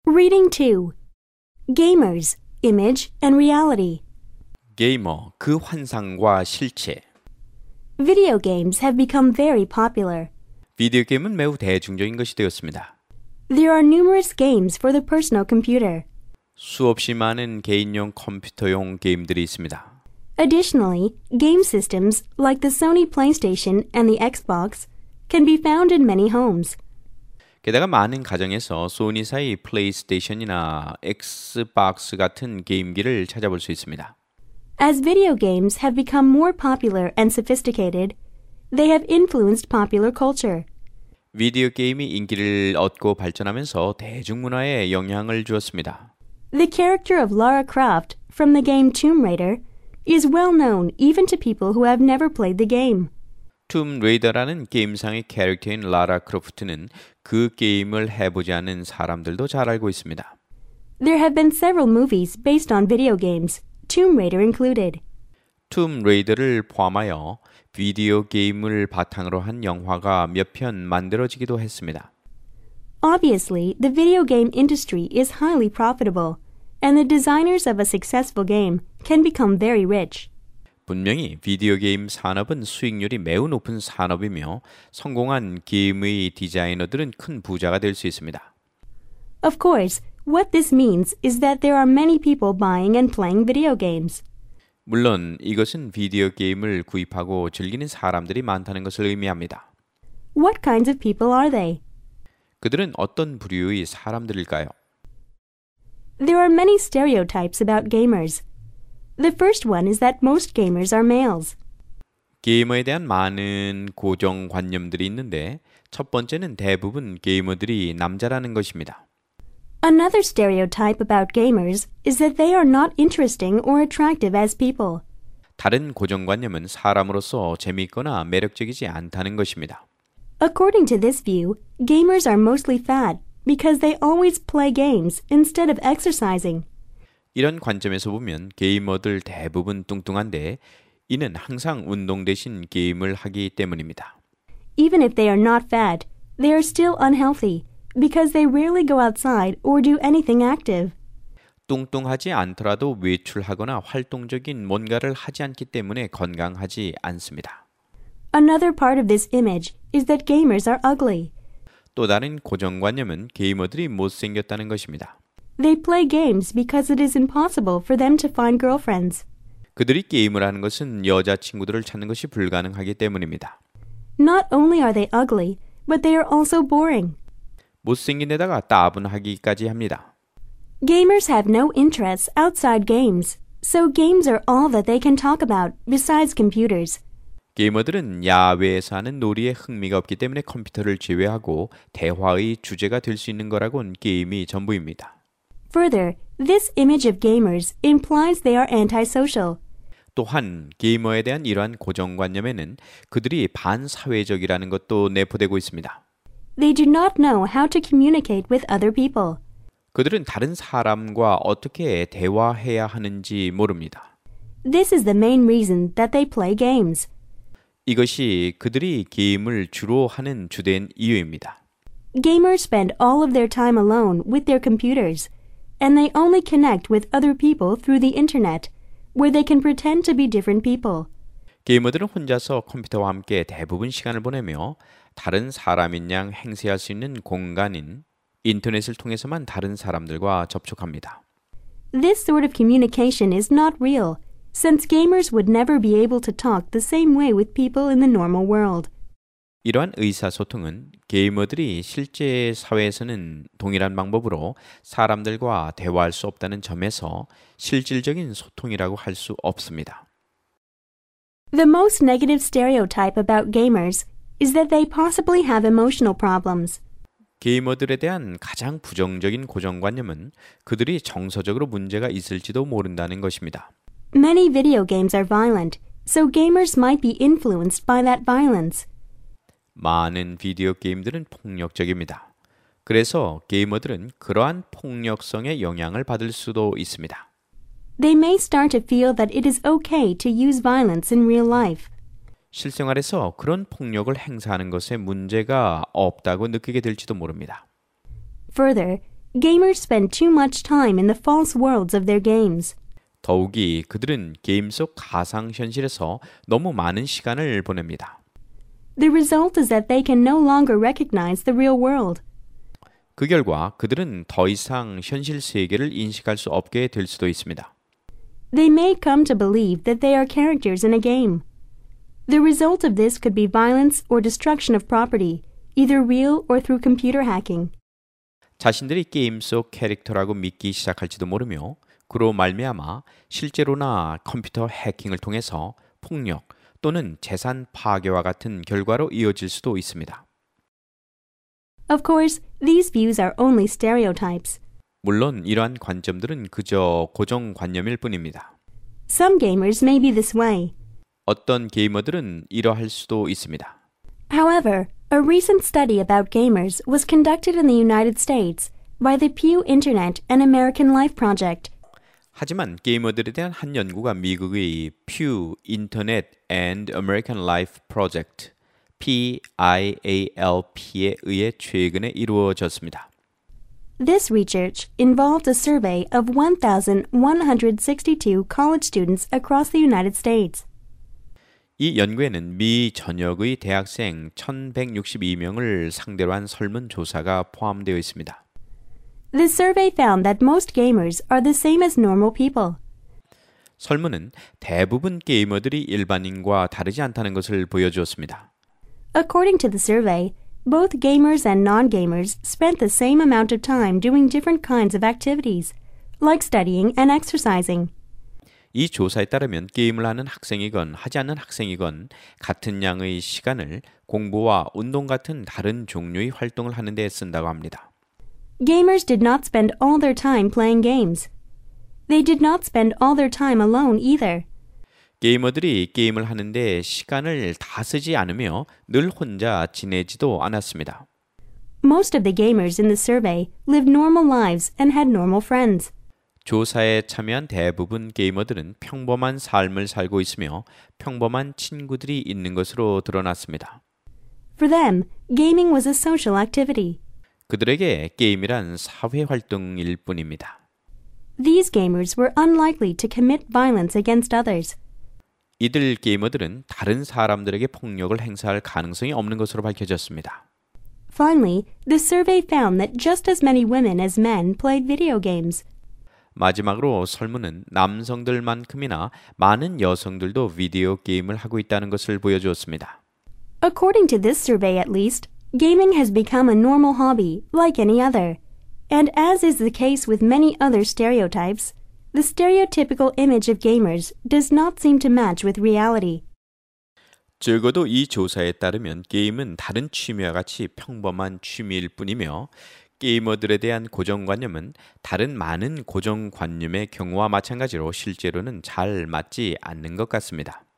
Reading 2. Gamers, Image and Reality. 게이머, 그 환상과 실체. Video games have become very popular. 비디오 게임은 매우 대중적인 것이 되었습니다. There are numerous games for the personal computer. 수없이 많은 개인용 컴퓨터용 게임들이 있습니다. Additionally, game systems like the Sony PlayStation and the Xbox can be found in many homes. 게다가 많은 가정에서 소니사의 플레이스테이션이나 엑스박스 같은 게임기를 찾아볼 수 있습니다. As video games have become more popular and sophisticated, they have influenced popular culture. 비디오 게임이 인기를 얻고 발전하면서 대중문화에 영향을 주었습니다. The character of Lara Croft from the game Tomb Raider is well known even to people who have never played the game. 툼 레이더라는 게임상의 캐릭터인 라라 크로프트는 그 게임을 해보지 않은 사람들도 잘 알고 있습니다. There have been several movies based on video games, Tomb Raider included. 툼 레이더를 포함하여 비디오 게임을 바탕으로 한 영화가 몇 편 만들어지기도 했습니다. Obviously, the video game industry is highly profitable, and the designers of a successful game can become very rich. 분명히 비디오 게임 산업은 수익률이 매우 높은 산업이며 성공한 게임의 디자이너들은 큰 부자가 될 수 있습니다. Of course, what this means is that there are many people buying and playing video games. 물론 이것은 비디오 게임을 구입하고 즐기는 사람들이 많다는 것을 의미합니다. What kinds of people are they? 그들은 어떤 부류의 사람들일까요? There are many stereotypes about gamers. The first one is that most gamers are males. 게이머에 대한 많은 고정관념들이 있는데 첫 번째는 대부분 게이머들이 남자라는 것입니다. Another stereotype about gamers is that they are not interesting or attractive as people. 다른 고정관념은 사람으로서 재미있거나 매력적이지 않다는 것입니다. According to this view, gamers are mostly fat because they always play games instead of exercising. 이런 관점에서 보면 게이머들 대부분 뚱뚱한데 이는 항상 운동 대신 게임을 하기 때문입니다. Even if they are not fat, they are still unhealthy because they rarely go outside or do anything active. 뚱뚱하지 않더라도 외출하거나 활동적인 뭔가를 하지 않기 때문에 건강하지 않습니다. Another part of this image is that gamers are ugly. 또 다른 고정관념은 게이머들이 못생겼다는 것입니다. They play games because it is impossible for them to find girlfriends. 그들이 게임을 하는 것은 여자친구들을 찾는 것이 불가능하기 때문입니다. Not only are they ugly, but they are also boring. 못생긴 데다가 따분하기까지 합니다. Gamers have no interests outside games, so games are all that they can talk about besides computers. 게이머들은 야외에서 하는 놀이에 흥미가 없기 때문에 컴퓨터를 제외하고 대화의 주제가 될 수 있는 거라곤 게임이 전부입니다. Further, this image of gamers implies they are antisocial. 또한 게이머에 대한 이러한 고정관념에는 그들이 반사회적이라는 것도 내포되고 있습니다. They do not know how to communicate with other people. 그들은 다른 사람과 어떻게 대화해야 하는지 모릅니다. This is the main reason that they play games. 이것이 그들이 게임을 주로 하는 주된 이유입니다. Gamers spend all of their time alone with their computers, and they only connect with other people through the internet, where they can pretend to be different people. 게이머들은 혼자서 컴퓨터와 함께 대부분 시간을 보내며 다른 사람인 양 행세할 수 있는 공간인 인터넷을 통해서만 다른 사람들과 접촉합니다. This sort of communication is not real, since gamers would never be able to talk the same way with people in the normal world. 이러한 의사소통은 게이머들이 실제 사회에서는 동일한 방법으로 사람들과 대화할 수 없다는 점에서 실질적인 소통이라고 할 수 없습니다. The most negative stereotype about gamers is that they possibly have emotional problems. 게이머들에 대한 가장 부정적인 고정관념은 그들이 정서적으로 문제가 있을지도 모른다는 것입니다. Many video games are violent, so gamers might be influenced by that violence. 많은 비디오 게임들은 폭력적입니다. 그래서 게이머들은 그러한 폭력성의 영향을 받을 수도 있습니다. They may start to feel that it is okay to use violence in real life. 실생활에서 그런 폭력을 행사하는 것에 문제가 없다고 느끼게 될지도 모릅니다. Further, gamers spend too much time in the false worlds of their games. 더욱이 그들은 게임 속 가상현실에서 너무 많은 시간을 보냅니다. The result is that they can no longer recognize the real world. 그 결과 그들은 더 이상 현실 세계를 인식할 수 없게 될 수도 있습니다. They may come to believe that they are characters in a game. The result of this could be violence or destruction of property, either real or through computer hacking. 자신들이 게임 속 캐릭터라고 믿기 시작할지도 모르며 그로 말미암아 실제로나 컴퓨터 해킹을 통해서 폭력 또는 재산 파괴와 같은 결과로 이어질 수도 있습니다. Of course, these views are only stereotypes. 물론 이러한 관점들은 그저 고정관념일 뿐입니다. Some gamers may be this way. 어떤 게이머들은 이러할 수도 있습니다. However, a recent study about gamers was conducted in the United States by the Pew Internet and American Life Project. 하지만 게이머들에 대한 한 연구가 미국의 Pew Internet and American Life Project PIALP에 의해 최근에 이루어졌습니다. This research involved a survey of 1,162 college students across the United States. 이 연구에는 미 전역의 대학생 1,162명을 상대로 한 설문조사가 포함되어 있습니다. This survey found that most gamers are the same as normal people. 설문은 대부분 게이머들이 일반인과 다르지 않다는 것을 보여주었습니다. According to the survey, both gamers and non-gamers spent the same amount of time doing different kinds of activities, like studying and exercising. 이 조사에 따르면 게임을 하는 학생이건 하지 않는 학생이건 같은 양의 시간을 공부와 운동 같은 다른 종류의 활동을 하는 데 쓴다고 합니다. Gamers did not spend all their time playing games. They did not spend all their time alone either. 게이머들이 게임을 하는데 시간을 다 쓰지 않으며 늘 혼자 지내지도 않았습니다. Most of the gamers in the survey lived normal lives and had normal friends. 조사에 참여한 대부분 게이머들은 평범한 삶을 살고 있으며 평범한 친구들이 있는 것으로 드러났습니다. For them, gaming was a social activity. 그들에게 게임이란 사회 활동일 뿐입니다. These gamers were unlikely to commit violence against others. 이들 게이머들은 다른 사람들에게 폭력을 행사할 가능성이 없는 것으로 밝혀졌습니다. Finally, the survey found that just as many women as men played video games. 마지막으로 설문은 남성들만큼이나 많은 여성들도 비디오 게임을 하고 있다는 것을 보여주었습니다. According to this survey at least, gaming has become a normal hobby like any other. And as is the case with many other stereotypes, the stereotypical image of gamers does not seem to match with reality. 적어도 이 조사에 따르면 게임은 다른 취미와 같이 평범한 취미일 뿐이며 게이머들에 대한 고정관념은 다른 많은 고정관념의 경우와 마찬가지로 실제로는 잘 맞지 않는 것 같습니다.